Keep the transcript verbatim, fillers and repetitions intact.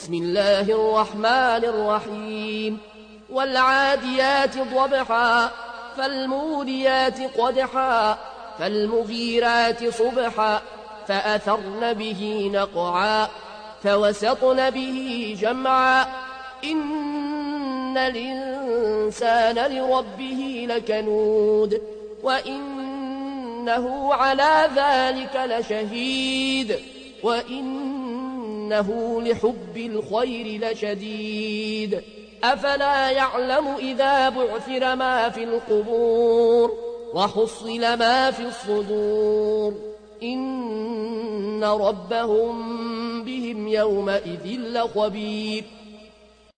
بسم الله الرحمن الرحيم والعاديات ضبحا فالموريات قدحا فالمغيرات صبحا فأثرن به نقعا فوسطن به جمعا إن الإنسان لربه لكنود وإنه على ذلك لشهيد وإنه لحب الخير لشديد أفلا يعلم إذا بعثر ما في القبور وحصل ما في الصدور إن ربهم بهم يومئذ لخبير